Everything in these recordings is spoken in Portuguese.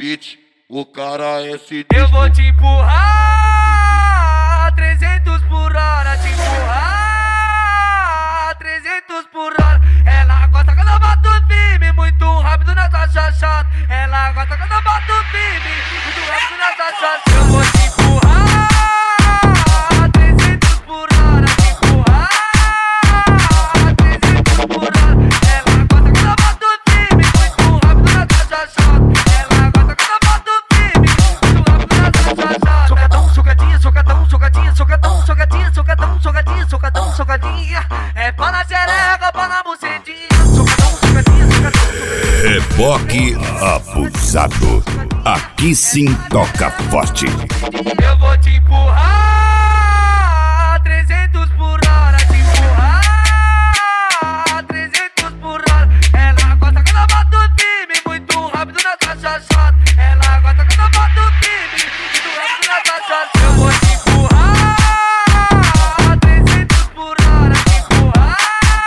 beat, o cara é sinistro. Eu vou te empurrar 300 por hora, te empurrar 300 por hora. Ela gosta quando eu bato firme, muito rápido nessa chachada. Ela gosta quando eu bato firme, muito rápido nessa chachada. Eu vou te empurrar 300 por hora, te empurrar 300 por hora. Ela gosta quando eu bato firme, muito rápido nessa chachada. Ela gosta quando eu bato firme, muito rápido nessa chachada. Socadão, socadinha, socadão, socadinha, socadão, socadinha, socadão, socadinha, socadão, socadinha. É pá na xereca, pá na bucetinha. Socadão, socadinha, socadão, socadinha. Reboque abusado. Aqui sim toca forte. Eu vou te empurrar 300 por hora, te empurrar 300 por hora. Ela gosta quando eu bato firme, muito rápido nessa chachada. Ela gosta quando eu bato firme, muito rápido nessa chachada. Eu vou te empurrar 300 por hora, te empurrar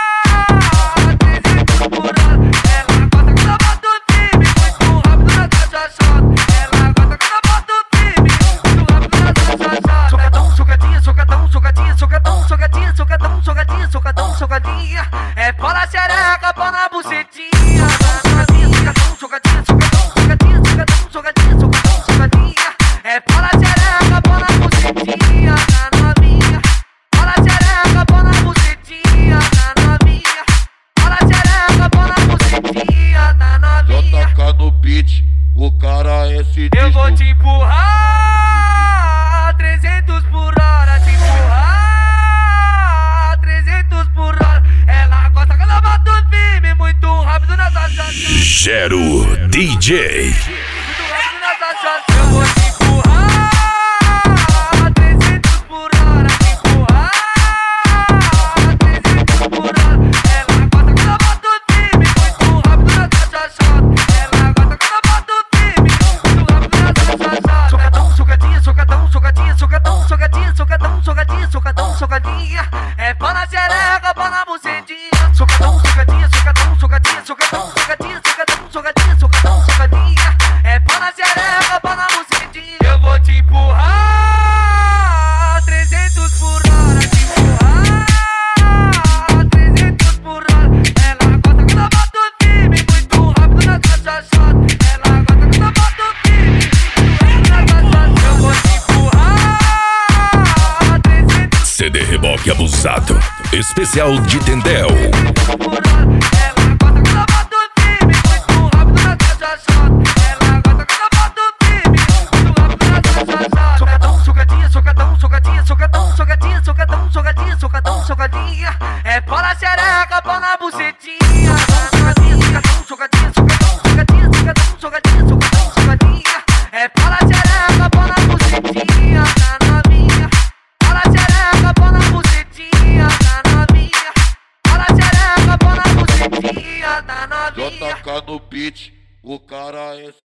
300 por hora. Ela gosta quando eu bato firme, muito rápido nessa chachada. Ela gosta quando eu bato firme, muito rápido nessa chachada. Socadão, socadinha, socadão, socadinha, socadão, socadinha, socadão, socadinha, socadão, socadinha. É pá na xereca, pá na bucetinha. Socadinha, socadão, socadinha, socadão, socadinha, socadão, socadinha, socadão, socadinha. É pá na xereca, pá na bucetinha, na novinha. Pá na xereca, pá na bucetinha, na novinha. Pá na xereca, pá na bucetinha, na novinha. JK no beat, o cara é sinistro. Eu vou te empurrar 300 por hora, te empurrar 300 por hora. Ela gosta quando eu bato firme, muito rápido nessa chachada. Gero DJ. Muito rápido nessa chachada. Eu vou te empurrar 300 por hora, te empurrar 300 por hora. Ela gosta quando eu bato firme, muito rápido nessa chachada. Ela gosta quando eu bato firme, muito rápido nessa chachada. Socadão, socadinha, socadão, socadinha, socadão, socadinha, socadão, socadinha, socadão, socadinha. É pá na xereca, pá na bucetinha. Socadão, socadinha, socadão, socadinha, socadão, socadinha, socadão, socadinha, socadão, socadinha. É pá na xereca, pá na bucetinha. Eu vou te empurrar 300 por hora, te empurrar 300 por hora. Ela gosta quando eu bato firme, muito rápido nessa chachada. Ela gosta quando eu bato firme, muito rápido nessa chachada. Eu vou te empurrar 300 CD Reboque abusado. Especial de Tendel. por hora. Ela gosta quando eu bato firme, muito rápido nessa chachada. Ela gosta quando eu bato firme, muito rápido nessa chachada. Socadão, socadinha, socadão, socadinha, socadão, socadinha, socadão, socadinha, socadão, socadinha. É pá na xereca, pá na bucetinha. Socadinha, socadão, socadinha, socadão, socadinha, socadão, socadinha, socadão, socadinha. É pá na xereca, pá na bucetinha, na novinha. Pá na xereca, pá na bucetinha, na novinha. Pá na xereca, pá na bucetinha, na novinha. JK no beat, o cara é